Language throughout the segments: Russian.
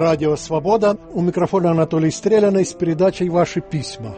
Радио «Свобода». У микрофона Анатолий Стреляный с передачей «Ваши письма».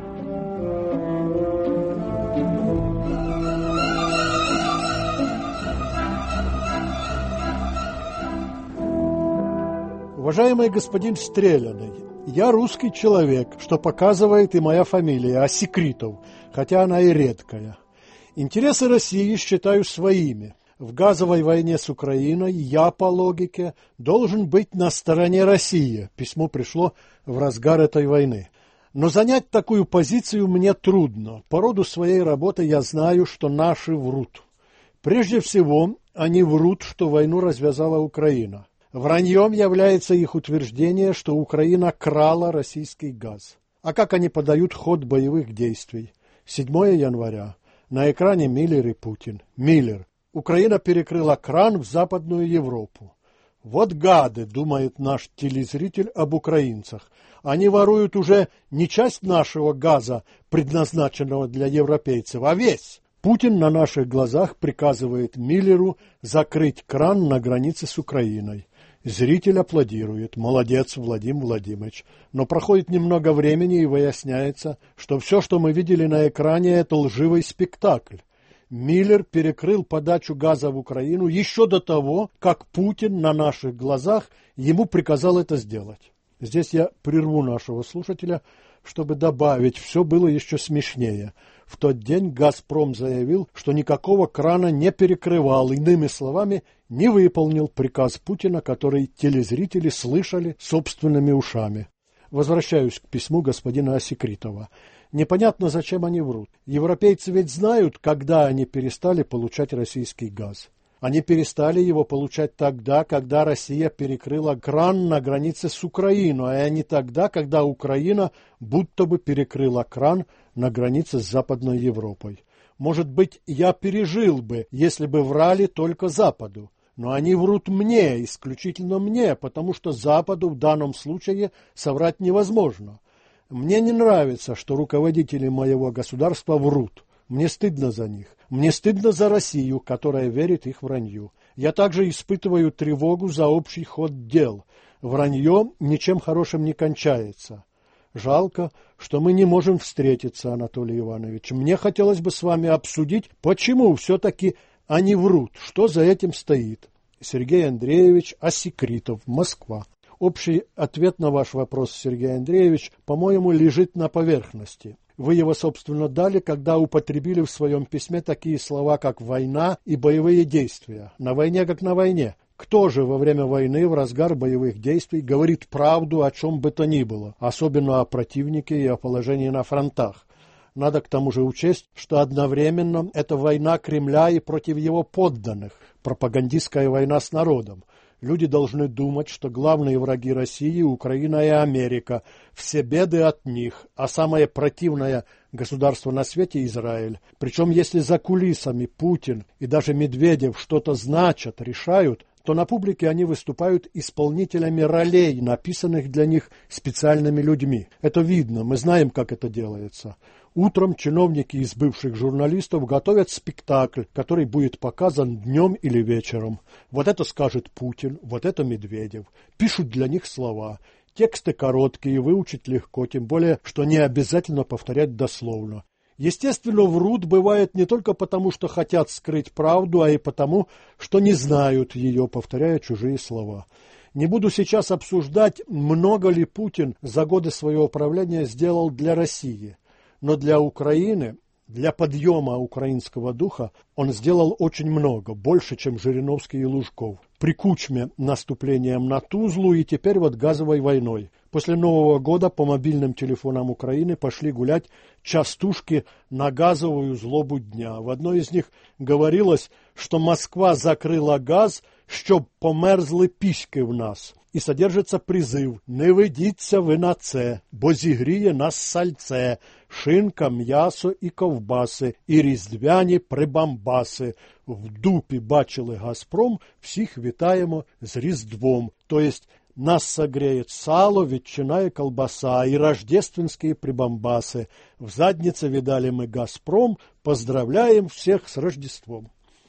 Уважаемый господин Стреляный, я русский человек, что показывает и моя фамилия, Осикритов, хотя она и редкая. Интересы России считаю своими. В газовой войне с Украиной я, по логике, должен быть на стороне России. Письмо пришло в разгар этой войны. Но занять такую позицию мне трудно. По роду своей работы я знаю, что наши врут. Прежде всего, они врут, что войну развязала Украина. Враньем является их утверждение, что Украина крала российский газ. А как они подают ход боевых действий? 7 января. На экране Миллер и Путин. Миллер. Украина перекрыла кран в Западную Европу. Вот гады, думает наш телезритель об украинцах. Они воруют уже не часть нашего газа, предназначенного для европейцев, а весь. Путин на наших глазах приказывает Миллеру закрыть кран на границе с Украиной. Зритель аплодирует. Молодец, Владимир Владимирович. Но проходит немного времени и выясняется, что все, что мы видели на экране, это лживый спектакль. Миллер перекрыл подачу газа в Украину еще до того, как Путин на наших глазах ему приказал это сделать. Здесь я прерву нашего слушателя, чтобы добавить, все было еще смешнее. В тот день «Газпром» заявил, что никакого крана не перекрывал, иными словами, не выполнил приказ Путина, который телезрители слышали собственными ушами. Возвращаюсь к письму господина Осикритова. Непонятно, зачем они врут. Европейцы ведь знают, когда они перестали получать российский газ. Они перестали его получать тогда, когда Россия перекрыла кран на границе с Украиной, а не тогда, когда Украина будто бы перекрыла кран на границе с Западной Европой. Может быть, я пережил бы, если бы врали только Западу. Но они врут мне, исключительно мне, потому что Западу в данном случае соврать невозможно. Мне не нравится, что руководители моего государства врут. Мне стыдно за них. Мне стыдно за Россию, которая верит их вранью. Я также испытываю тревогу за общий ход дел. Вранье ничем хорошим не кончается. Жалко, что мы не можем встретиться, Анатолий Иванович. Мне хотелось бы с вами обсудить, почему все-таки они врут, что за этим стоит. Сергей Андреевич Осикритов, Москва. Общий ответ на ваш вопрос, Сергей Андреевич, по-моему, лежит на поверхности. Вы его, собственно, дали, когда употребили в своем письме такие слова, как «война» и «боевые действия». На войне как на войне. Кто же во время войны, в разгар боевых действий, говорит правду о чем бы то ни было, особенно о противнике и о положении на фронтах? Надо к тому же учесть, что одновременно это война Кремля и против его подданных, пропагандистская война с народом. Люди должны думать, что главные враги России – Украина и Америка, все беды от них, а самое противное государство на свете – Израиль. Причем, если за кулисами Путин и даже Медведев что-то значат, решают, то на публике они выступают исполнителями ролей, написанных для них специальными людьми. Это видно, мы знаем, как это делается. Утром чиновники из бывших журналистов готовят спектакль, который будет показан днем или вечером. Вот это скажет Путин, вот это Медведев. Пишут для них слова. Тексты короткие, выучить легко, тем более, что не обязательно повторять дословно. Естественно, врут бывает не только потому, что хотят скрыть правду, а и потому, что не знают ее, повторяя чужие слова. Не буду сейчас обсуждать, много ли Путин за годы своего правления сделал для России. Но для Украины, для подъема украинского духа он сделал очень много, больше, чем Жириновский и Лужков. При Кучме наступлением на Тузлу и теперь вот газовой войной. После Нового года по мобильным телефонам Украины пошли гулять частушки на газовую злобу дня. В одной из них говорилось, что Москва закрыла газ, щоб померзли піськи в нас. І содержится призыв «Не ведіться ви на це, бо зігріє нас сальце, шинка, м'ясо і ковбаси, і різдвяні прибамбаси. В дупі бачили Газпром, всіх вітаємо з Різдвом». То есть нас согреет сало, ветчина и колбаса, и рождественские прибамбасы. В заднице видали мы Газпром, поздравляем всех с Рождеством.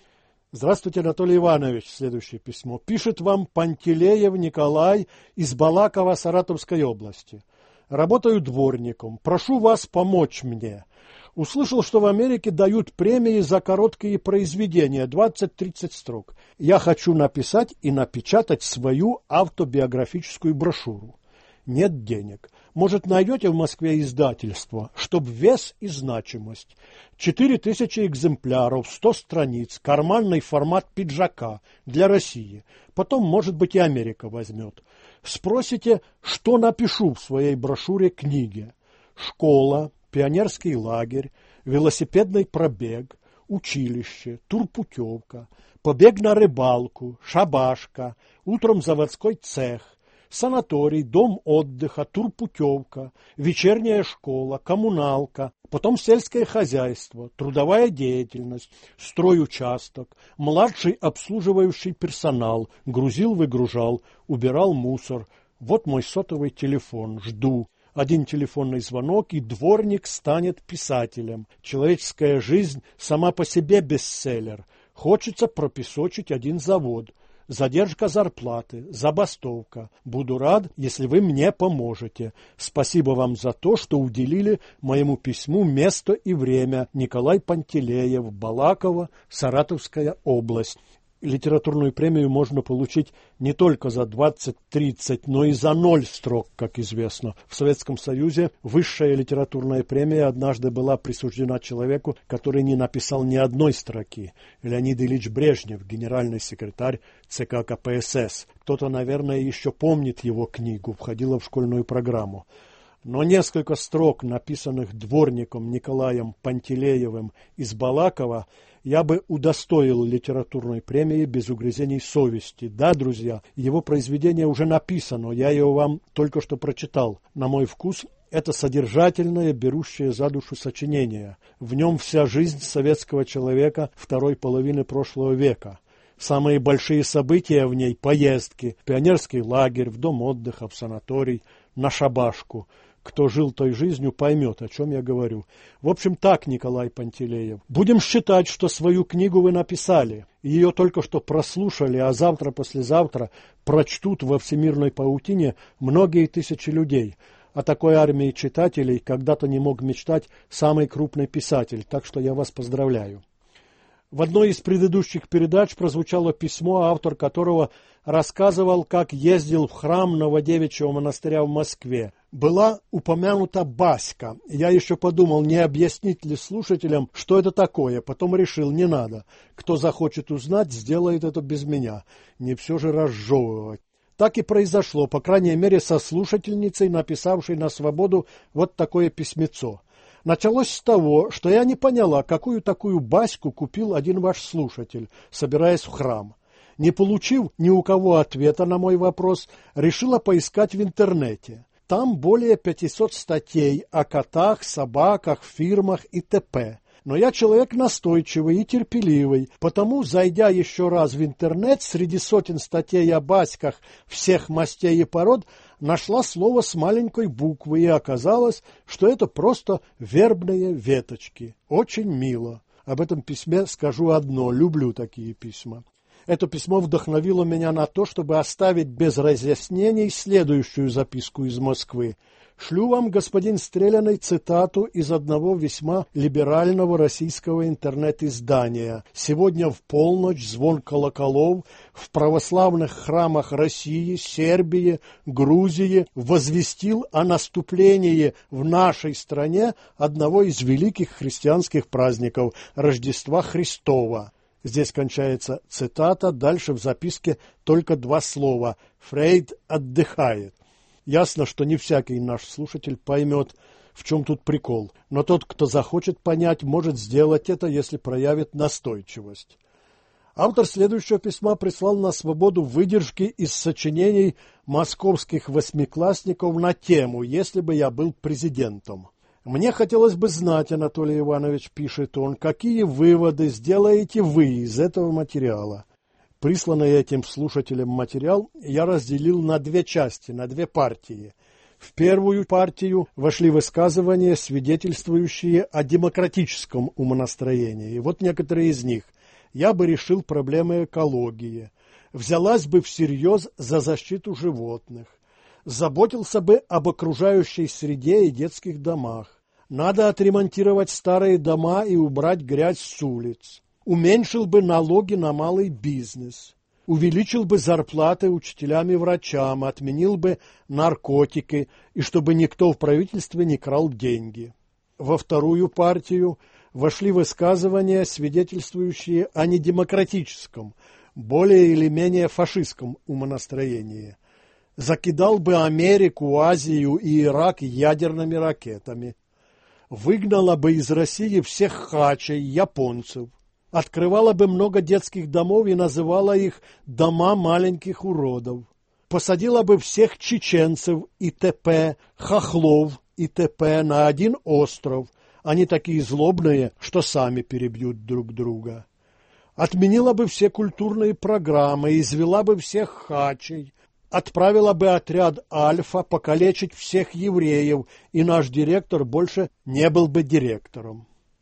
Здравствуйте, Анатолий Иванович. Следующее письмо. Пишет вам Пантелеев Николай из Балакова Саратовской области. Работаю дворником. Прошу вас помочь мне. Услышал, что в Америке дают премии за короткие произведения, 20-30 строк. Я хочу написать и напечатать свою автобиографическую брошюру. Нет денег. Может, найдете в Москве издательство, чтоб вес и значимость. 4000 экземпляров, 100 страниц, карманный формат пиджака для России. Потом, может быть, и Америка возьмет. Спросите, что напишу в своей брошюре-книге. Школа, пионерский лагерь, велосипедный пробег, училище, турпутевка, побег на рыбалку, шабашка, утром заводской цех, санаторий, дом отдыха, турпутевка, вечерняя школа, коммуналка, потом сельское хозяйство, трудовая деятельность, стройучасток, младший обслуживающий персонал, грузил-выгружал, убирал мусор. Вот мой сотовый телефон, жду. Один телефонный звонок, и дворник станет писателем. Человеческая жизнь сама по себе бестселлер. Хочется пропесочить один завод. Задержка зарплаты, забастовка. Буду рад, если вы мне поможете. Спасибо вам за то, что уделили моему письму место и время. Николай Пантелеев, Балаково, Саратовская область. Литературную премию можно получить не только за 20-30, но и за 0 строк, как известно. В Советском Союзе высшая литературная премия однажды была присуждена человеку, который не написал ни одной строки. Леонид Ильич Брежнев, генеральный секретарь ЦК КПСС. Кто-то, наверное, еще помнит его книгу, входила в школьную программу. Но несколько строк, написанных дворником Николаем Пантелеевым из Балакова, я бы удостоил литературной премии без угрызений совести. Да, друзья, его произведение уже написано, я его вам только что прочитал. На мой вкус, это содержательное, берущее за душу сочинение. В нем вся жизнь советского человека второй половины прошлого века. Самые большие события в ней – поездки, пионерский лагерь, в дом отдыха, в санаторий, на шабашку. Кто жил той жизнью, поймет, о чем я говорю. В общем, так, Николай Пантелеев. Будем считать, что свою книгу вы написали. Ее только что прослушали, а завтра-послезавтра прочтут во всемирной паутине многие тысячи людей. О такой армии читателей когда-то не мог мечтать самый крупный писатель, так что я вас поздравляю. В одной из предыдущих передач прозвучало письмо, автор которого рассказывал, как ездил в храм Новодевичьего монастыря в Москве. Была упомянута баська. Я еще подумал, не объяснить ли слушателям, что это такое. Потом решил, не надо. Кто захочет узнать, сделает это без меня. Не все же разжевывать. Так и произошло, по крайней мере, со слушательницей, написавшей на свободу вот такое письмецо. Началось с того, что я не поняла, какую такую баську купил один ваш слушатель, собираясь в храм. Не получив ни у кого ответа на мой вопрос, решила поискать в интернете. Там более 500 статей о котах, собаках, фирмах и т.п. Но я человек настойчивый и терпеливый, потому, зайдя еще раз в интернет, среди сотен статей о баськах всех мастей и пород, нашла слово с маленькой буквы, и оказалось, что это просто вербные веточки. Очень мило. Об этом письме скажу одно, люблю такие письма. Это письмо вдохновило меня на то, чтобы оставить без разъяснений следующую записку из Москвы. Шлю вам, господин Стреляный, цитату из одного весьма либерального российского интернет-издания. Сегодня в полночь звон колоколов в православных храмах России, Сербии, Грузии возвестил о наступлении в нашей стране одного из великих христианских праздников – Рождества Христова. Здесь кончается цитата, дальше в записке только 2 слова «Фрейд отдыхает». Ясно, что не всякий наш слушатель поймет, в чем тут прикол, но тот, кто захочет понять, может сделать это, если проявит настойчивость. Автор следующего письма прислал на свободу выдержки из сочинений московских восьмиклассников на тему «Если бы я был президентом». «Мне хотелось бы знать, Анатолий Иванович, — пишет он, — какие выводы сделаете вы из этого материала». Присланный этим слушателем материал я разделил на 2 части, на 2 партии. В первую партию вошли высказывания, свидетельствующие о демократическом умонастроении. И вот некоторые из них. я бы решил проблемы экологии, взялась бы всерьез за защиту животных, заботился бы об окружающей среде и детских домах. Надо отремонтировать старые дома и убрать грязь с улиц. Уменьшил бы налоги на малый бизнес. Увеличил бы зарплаты учителям и врачам, отменил бы наркотики, и чтобы никто в правительстве не крал деньги. Во вторую партию вошли высказывания, свидетельствующие о недемократическом, более или менее фашистском умонастроении. Закидал бы Америку, Азию и Ирак ядерными ракетами. Выгнала бы из России всех хачей, японцев. Открывала бы много детских домов и называла их «дома маленьких уродов». Посадила бы всех чеченцев и т.п., хохлов и т.п. на один остров. Они такие злобные, что сами перебьют друг друга. Отменила бы все культурные программы, извела бы всех хачей, отправила бы отряд Альфа покалечить всех евреев, и наш директор больше не был бы директором.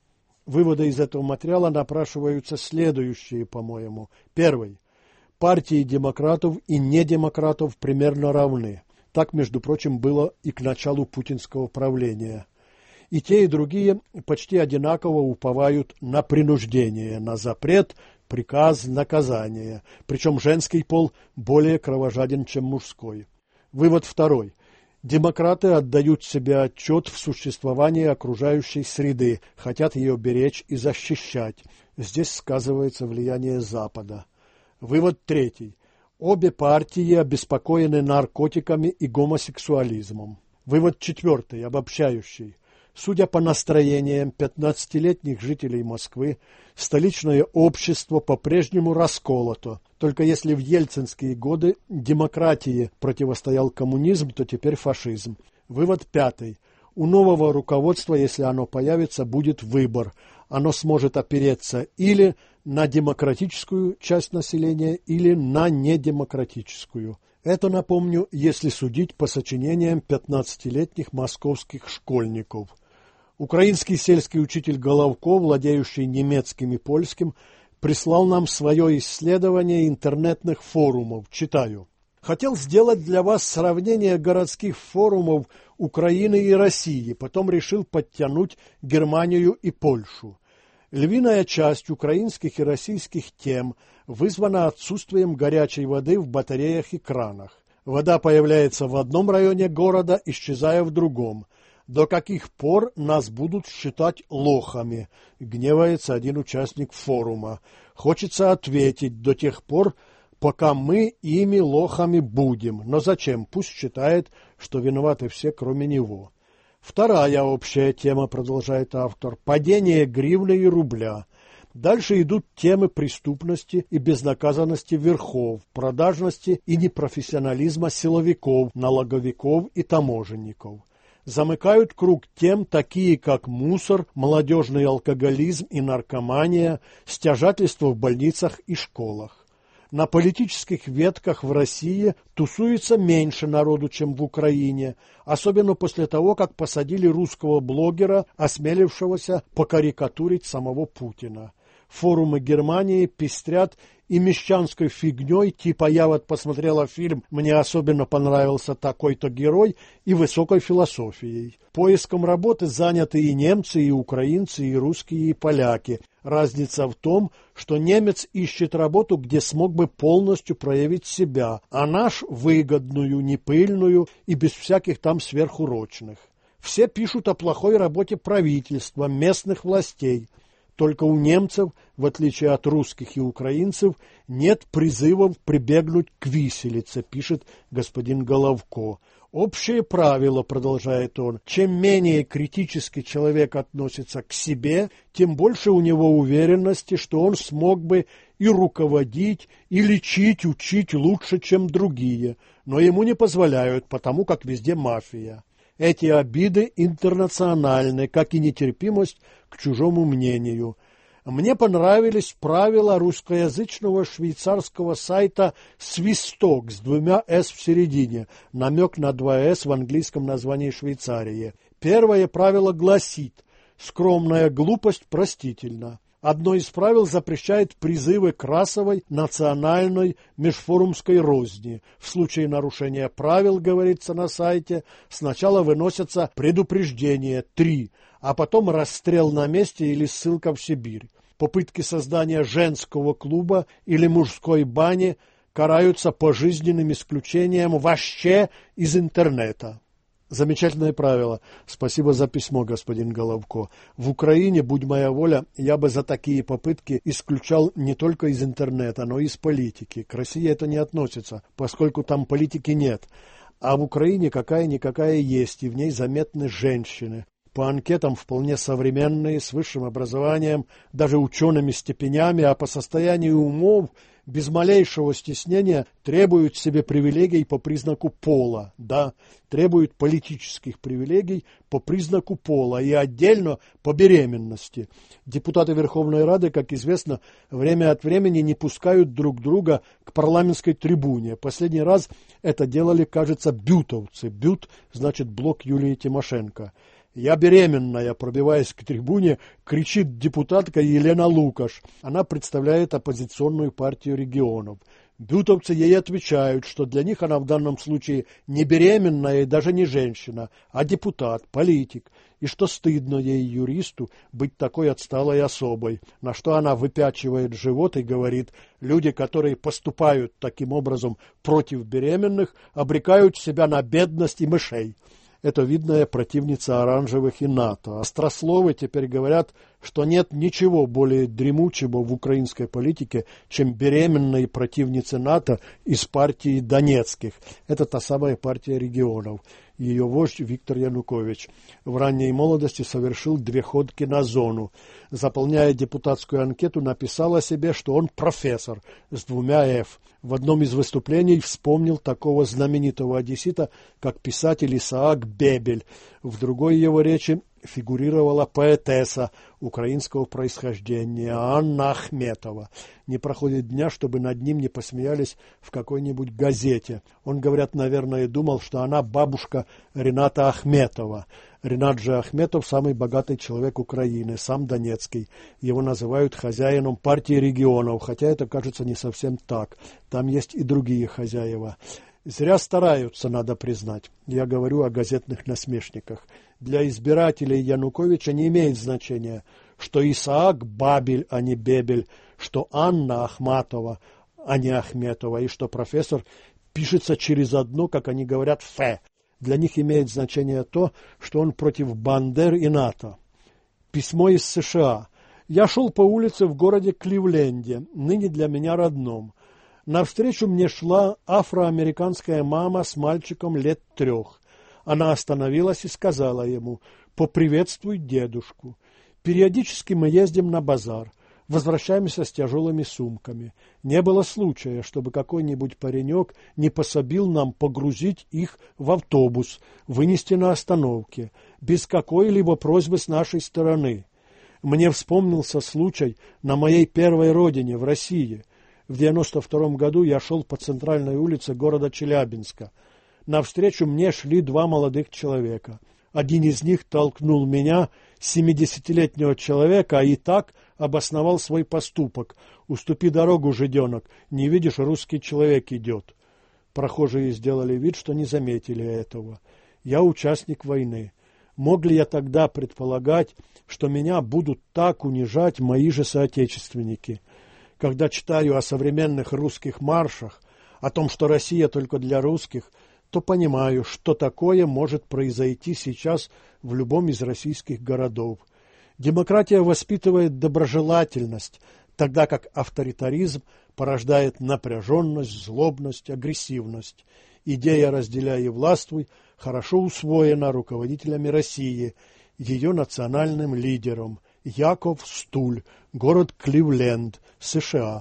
Выводы из этого материала напрашиваются следующие, по-моему. Первый. Партии демократов и недемократов примерно равны. Так, между прочим, было и к началу путинского правления. И те, и другие почти одинаково уповают на принуждение, на запрет, приказ, наказание. Причем женский пол более кровожаден, чем мужской. Вывод второй. Демократы отдают себе отчет в существовании окружающей среды, хотят ее беречь и защищать. Здесь сказывается влияние Запада. Вывод третий. Обе партии обеспокоены наркотиками и гомосексуализмом. Вывод четвертый, обобщающий. Судя по настроениям 15-летних жителей Москвы, столичное общество по-прежнему расколото. Только если в ельцинские годы демократии противостоял коммунизм, то теперь фашизм. Вывод пятый. У нового руководства, если оно появится, будет выбор. Оно сможет опереться или на демократическую часть населения, или на недемократическую. Это, напомню, если судить по сочинениям 15-летних московских школьников. Украинский сельский учитель Головко, владеющий немецким и польским, прислал нам свое исследование интернетных форумов. Читаю. Хотел сделать для вас сравнение городских форумов Украины и России, потом решил подтянуть Германию и Польшу. Львиная часть украинских и российских тем вызвана отсутствием горячей воды в батареях и кранах. Вода появляется в одном районе города, исчезая в другом. До каких пор нас будут считать лохами? Гневается один участник форума. Хочется ответить: до тех пор, пока мы ими лохами будем. Но зачем? Пусть считает, что виноваты все, кроме него. Вторая общая тема, продолжает автор, падение гривны и рубля. Дальше идут темы преступности и безнаказанности верхов, продажности и непрофессионализма силовиков, налоговиков и таможенников. Замыкают круг тем, такие как мусор, молодежный алкоголизм и наркомания, стяжательство в больницах и школах. На политических ветках в России тусуется меньше народу, чем в Украине, особенно после того, как посадили русского блогера, осмелившегося покарикатурить самого Путина. Форумы Германии пестрят и мещанской фигней, типа «я вот посмотрела фильм, мне особенно понравился такой-то герой», и высокой философией. Поиском работы заняты и немцы, и украинцы, и русские, и поляки. Разница в том, что немец ищет работу, где смог бы полностью проявить себя, а наш – выгодную, непыльную и без всяких там сверхурочных. Все пишут о плохой работе правительства, местных властей. Только у немцев, в отличие от русских и украинцев, нет призывов прибегнуть к виселице, пишет господин Головко. Общее правило, продолжает он, чем менее критически человек относится к себе, тем больше у него уверенности, что он смог бы и руководить, и лечить, учить лучше, чем другие, но ему не позволяют, потому как везде мафия. Эти обиды интернациональны, как и нетерпимость к чужому мнению. Мне понравились правила русскоязычного швейцарского сайта «Свисток» с 2 «с» в середине, намек на 2 «с» в английском названии Швейцарии. Первое правило гласит: «Скромная глупость простительна». Одно из правил запрещает призывы к расовой, национальной, межфорумской розни. В случае нарушения правил, говорится на сайте, сначала выносятся предупреждения 3, а потом расстрел на месте или ссылка в Сибирь. Попытки создания женского клуба или мужской бани караются пожизненным исключением вообще из интернета. Замечательное правило. Спасибо за письмо, господин Головко. В Украине, будь моя воля, я бы за такие попытки исключал не только из интернета, но и из политики. К России это не относится, поскольку там политики нет. А в Украине какая-никакая есть, и в ней заметны женщины. По анкетам вполне современные, с высшим образованием, даже учеными степенями, а по состоянию умов без малейшего стеснения требуют себе привилегий по признаку пола, да, требуют политических привилегий по признаку пола и отдельно по беременности. Депутаты Верховной Рады, как известно, время от времени не пускают друг друга к парламентской трибуне. Последний раз это делали, кажется, бютовцы. Бют значит блок Юлии Тимошенко. «Я беременная», пробиваясь к трибуне, кричит депутатка Елена Лукаш. Она представляет оппозиционную партию регионов. Бютовцы ей отвечают, что для них она в данном случае не беременная и даже не женщина, а депутат, политик, и что стыдно ей, юристу, быть такой отсталой особой. На что она выпячивает живот и говорит: люди, которые поступают таким образом против беременных, обрекают себя на бедность и мышей. Это видная противница оранжевых и НАТО. Острословы теперь говорят, что нет ничего более дремучего в украинской политике, чем беременные противницы НАТО из партии Донецких. Это та самая партия регионов. Ее вождь Виктор Янукович в ранней молодости совершил 2 ходки на зону. Заполняя депутатскую анкету, написал о себе, что он профессор с 2 «Ф». В одном из выступлений вспомнил такого знаменитого одессита, как писатель Исаак Бебель. В другой его речи фигурировала поэтесса украинского происхождения Анна Ахметова. Не проходит дня, чтобы над ним не посмеялись в какой-нибудь газете. Он, говорят, наверное, думал, что она бабушка Рената Ахметова. Ренат же Ахметов – самый богатый человек Украины, сам донецкий. Его называют хозяином партии регионов, хотя это кажется не совсем так. Там есть и другие хозяева. Зря стараются, надо признать. Я говорю о газетных насмешниках. Для избирателей Януковича не имеет значения, что Исаак Бабель, а не Бебель, что Анна Ахматова, а не Ахметова, и что профессор пишется через одно, как они говорят, «фе». Для них имеет значение то, что он против Бандер и НАТО. Письмо из США. Я шел по улице в городе Кливленде, ныне для меня родном. Навстречу мне шла афроамериканская мама с мальчиком лет 3. Она остановилась и сказала ему: «Поприветствуй дедушку». Периодически мы ездим на базар, возвращаемся с тяжелыми сумками. Не было случая, чтобы какой-нибудь паренек не пособил нам погрузить их в автобус, вынести на остановке, без какой-либо просьбы с нашей стороны. Мне вспомнился случай на моей первой родине, в России. В 92 году я шел по центральной улице города Челябинска. Навстречу мне шли 2 молодых человека. Один из них толкнул меня, 70-летнего человека, и так обосновал свой поступок. «Уступи дорогу, жиденок, не видишь, русский человек идет». Прохожие сделали вид, что не заметили этого. Я участник войны. Мог ли я тогда предполагать, что меня будут так унижать мои же соотечественники? Когда читаю о современных русских маршах, о том, что Россия только для русских, то понимаю, что такое может произойти сейчас в любом из российских городов. Демократия воспитывает доброжелательность, тогда как авторитаризм порождает напряженность, злобность, агрессивность. Идея «разделяй и властвуй» хорошо усвоена руководителями России, ее национальным лидером Яков Стуль, город Кливленд, США.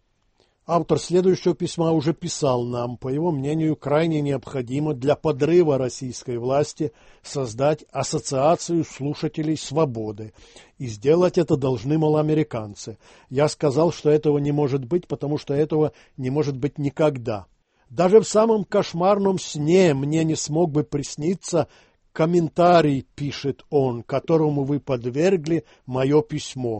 Автор следующего письма уже писал нам, по его мнению, крайне необходимо для подрыва российской власти создать ассоциацию слушателей свободы. И сделать это должны, мол, американцы. Я сказал, что этого не может быть, потому что этого не может быть никогда. Даже в самом кошмарном сне мне не смог бы присниться комментарий, пишет он, которому вы подвергли мое письмо.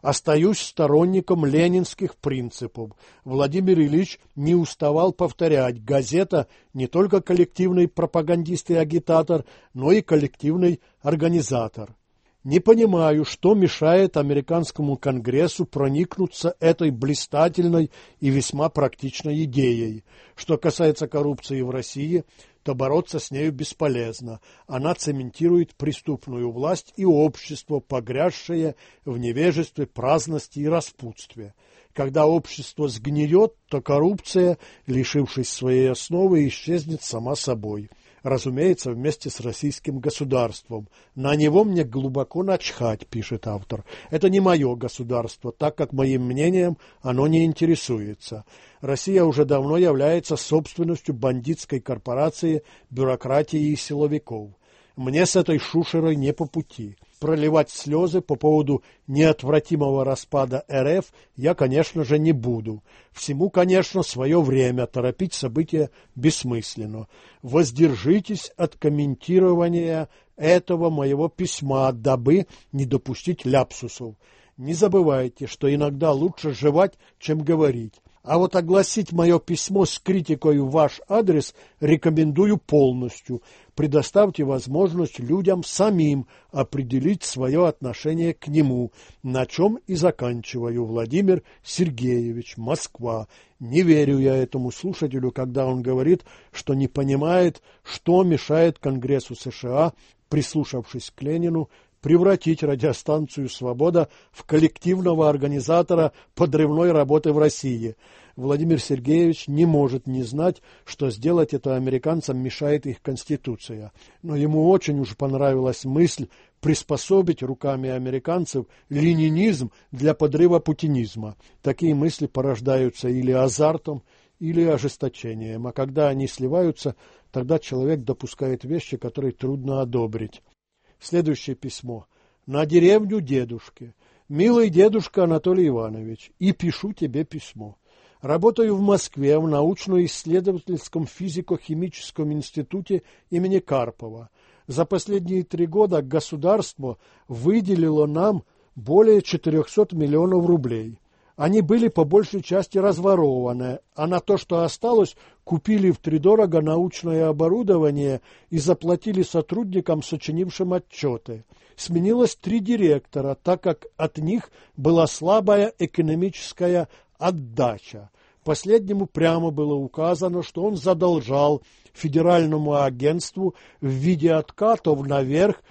Остаюсь сторонником ленинских принципов. Владимир Ильич не уставал повторять: газета не только коллективный пропагандист и агитатор, но и коллективный организатор. Не понимаю, что мешает американскому конгрессу проникнуться этой блистательной и весьма практичной идеей. Что касается коррупции в России, то бороться с нею бесполезно. Она цементирует преступную власть и общество, погрязшее в невежестве, праздности и распутстве. Когда общество сгниет, то коррупция, лишившись своей основы, исчезнет сама собой. Разумеется, вместе с российским государством. На него мне глубоко начхать, пишет автор. Это не мое государство, так как моим мнением оно не интересуется. Россия уже давно является собственностью бандитской корпорации, бюрократии и силовиков. Мне с этой шушерой не по пути. Проливать слезы по поводу неотвратимого распада РФ я, конечно же, не буду. Всему, конечно, свое время, торопить события бессмысленно. Воздержитесь от комментирования этого моего письма, дабы не допустить ляпсусов. Не забывайте, что иногда лучше жевать, чем говорить. А вот огласить мое письмо с критикой в ваш адрес рекомендую полностью. Предоставьте возможность людям самим определить свое отношение к нему, на чем и заканчиваю. Владимир Сергеевич, Москва. Не верю я этому слушателю, когда он говорит, что не понимает, что мешает Конгрессу США, прислушавшись к Ленину, превратить радиостанцию «Свобода» в коллективного организатора подрывной работы в России. Владимир Сергеевич не может не знать, что сделать это американцам мешает их Конституция. Но ему очень уж понравилась мысль приспособить руками американцев ленинизм для подрыва путинизма. Такие мысли порождаются или азартом, или ожесточением. А когда они сливаются, тогда человек допускает вещи, которые трудно одобрить. Следующее письмо. На деревню дедушке. Милый дедушка Анатолий Иванович, и пишу тебе письмо. Работаю в Москве в научно-исследовательском физико-химическом институте имени Карпова. За последние 3 года государство выделило нам более 400 миллионов рублей. Они были по большей части разворованы, а на то, что осталось, купили втридорого научное оборудование и заплатили сотрудникам, сочинившим отчеты. Сменилось 3 директора, так как от них была слабая экономическая отдача. Последнему прямо было указано, что он задолжал федеральному агентству в виде откатов наверх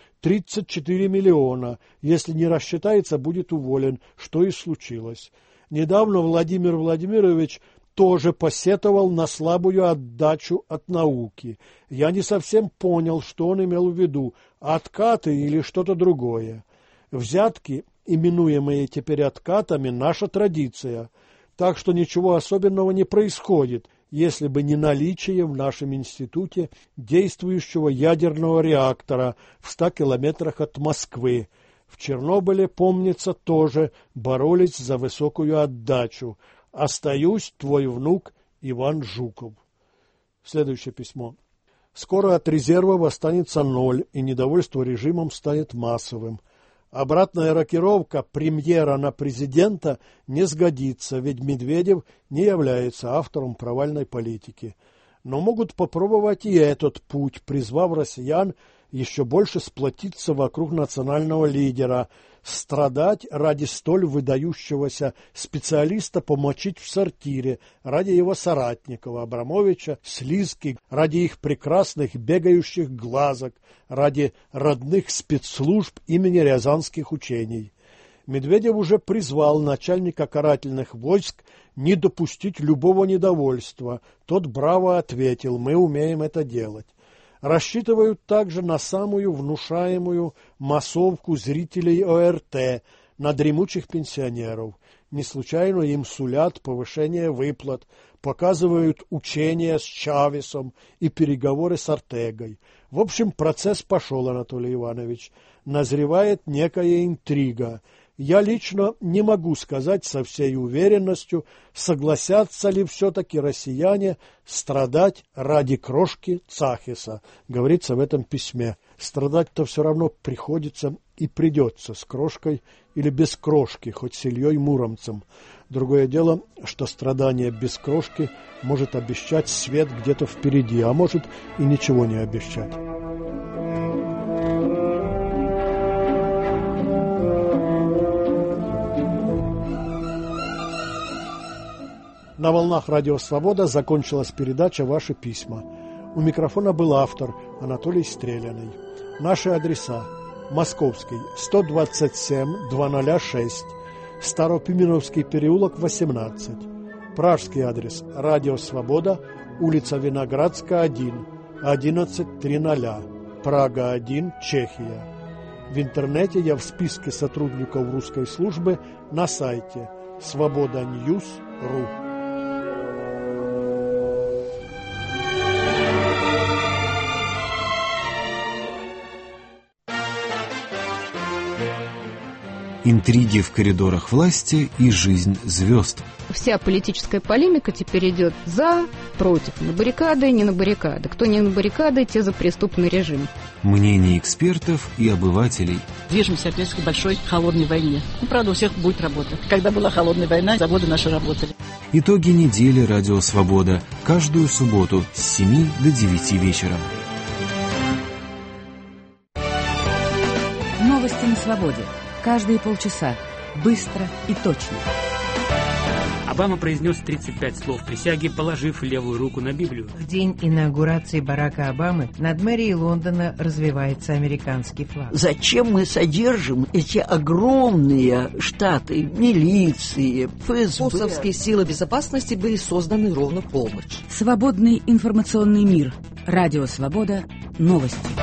34 миллиона. Если не рассчитается, будет уволен, что и случилось. Недавно Владимир Владимирович тоже посетовал на слабую отдачу от науки. Я не совсем понял, что он имел в виду, откаты или что-то другое. Взятки, именуемые теперь откатами, наша традиция, так что ничего особенного не происходит, если бы не наличие в нашем институте действующего ядерного реактора в 100 километрах от Москвы. В Чернобыле, помнится, тоже боролись за высокую отдачу. Остаюсь, твой внук Иван Жуков. Следующее письмо. Скоро от резервов останется 0, и недовольство режимом станет массовым. Обратная рокировка премьера на президента не сгодится, ведь Медведев не является автором провальной политики. Но могут попробовать и этот путь, призвав россиян еще больше сплотиться вокруг национального лидера, страдать ради столь выдающегося специалиста, помочить в сортире, ради его соратников Абрамовича, Слизки, ради их прекрасных бегающих глазок, ради родных спецслужб имени Рязанских учений. Медведев уже призвал начальника карательных войск не допустить любого недовольства. Тот браво ответил: «Мы умеем это делать». Рассчитывают также на самую внушаемую массовку зрителей ОРТ, на дремучих пенсионеров. Не случайно им сулят повышение выплат, показывают учения с Чавесом и переговоры с Ортегой. В общем, процесс пошел, Анатолий Иванович. Назревает некая интрига. Я лично не могу сказать со всей уверенностью, согласятся ли все-таки россияне страдать ради крошки Цахиса, говорится в этом письме. Страдать-то все равно приходится и придется с крошкой или без крошки, хоть с Ильей Муромцем. Другое дело, что страдание без крошки может обещать свет где-то впереди, а может и ничего не обещать. На волнах Радио Свобода закончилась передача «Ваши письма». У микрофона был автор Анатолий Стреляный. Наши адреса: Московский, 127-206, Старопименовский переулок, 18. Пражский адрес: Радио Свобода, улица Виноградская, 1, 1130, Прага, 1, Чехия. В интернете я в списке сотрудников русской службы на сайте svoboda.news.ru. Интриги в коридорах власти и жизнь звезд. Вся политическая полемика теперь идет за, против, на баррикады, не на баррикады. Кто не на баррикады, те за преступный режим. Мнения экспертов и обывателей. Движемся опять к большой холодной войне. Правда, у всех будет работа. Когда была холодная война, заводы наши работали. Итоги недели «Радио Свобода». Каждую субботу с 7 до 9 вечера. Новости на свободе. Каждые полчаса. Быстро и точно. Обама произнес 35 слов присяги, положив левую руку на Библию. В день инаугурации Барака Обамы над мэрией Лондона развивается американский флаг. Зачем мы содержим эти огромные штаты милиции, ФСБ? ФОСовские силы безопасности были созданы ровно в полночь. Свободный информационный мир. Радио Свобода. Новости.